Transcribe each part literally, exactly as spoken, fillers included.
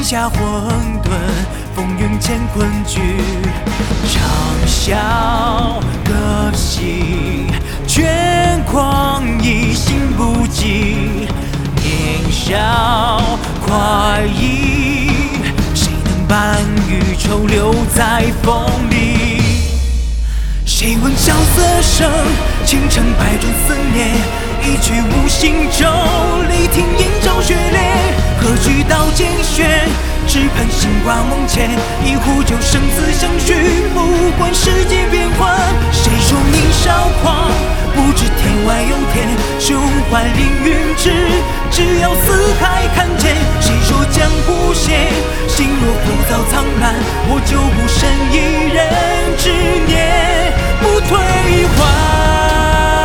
下混沌，风云间困局。长啸歌行，卷狂意心不羁。年少快意，谁能把余愁留在风里？谁闻萧瑟声，倾城百转思念。一曲无心咒，雷霆映照血泪。何惧刀剑轩，只盼星挂梦前。一壶酒，生死相许，不管世界变幻。谁说年少狂，不知天外有天。胸怀凌云志，只要四海看见。谁说江湖险，心若浮躁苍蓝，我就不生一人执念，不退还。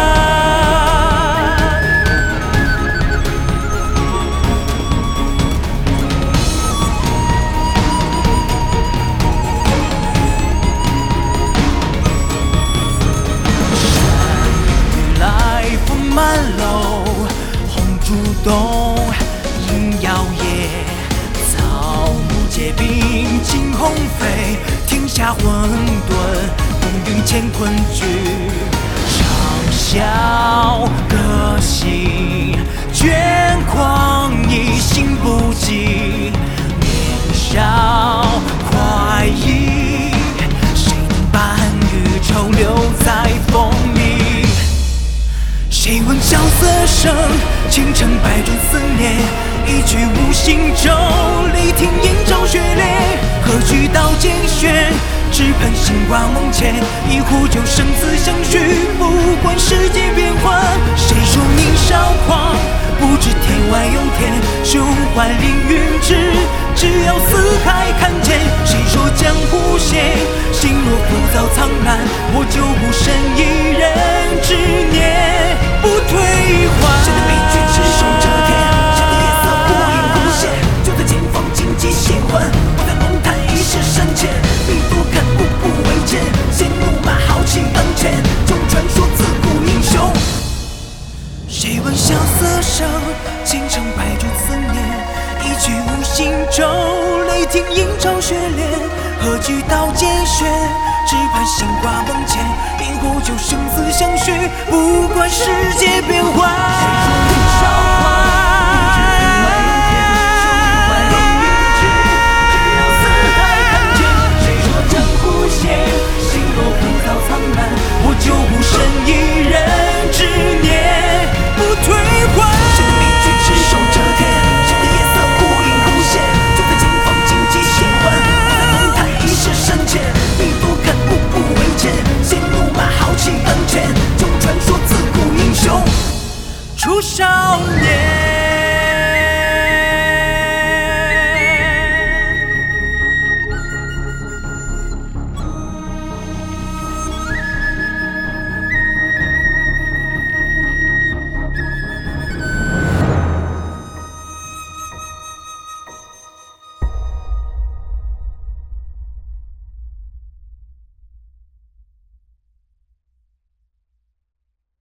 满楼红烛动，影摇曳，草木皆兵，惊鸿飞，天下混沌，风云乾困局。长啸歌行，卷狂意心不羁。年少快意，谁能把余愁留在风里？谁闻萧瑟声，倾城百转思念。一曲无心咒，雷霆映照血泪。何惧刀剑轩，只盼星挂梦前。一壶酒，生死相许，不管世界变幻。谁说年少狂，不知天外有天。胸怀凌云志，只要四海看见。谁说江湖险，心若浮躁苍蓝，我就不生一人执念，不退还。谁的悲剧只手遮天，谁的夜色忽隐忽现。就在前方荆棘血魂，我在龙潭一世深浅。命不看步步为艰，先怒马豪情当前。就传说自古英雄。谁闻萧瑟声，倾城百转思念。一曲无心咒，雷霆映照血恋。何惧刀剑轩，只盼星挂梦前。一壶酒，生死相许，不管世界变幻。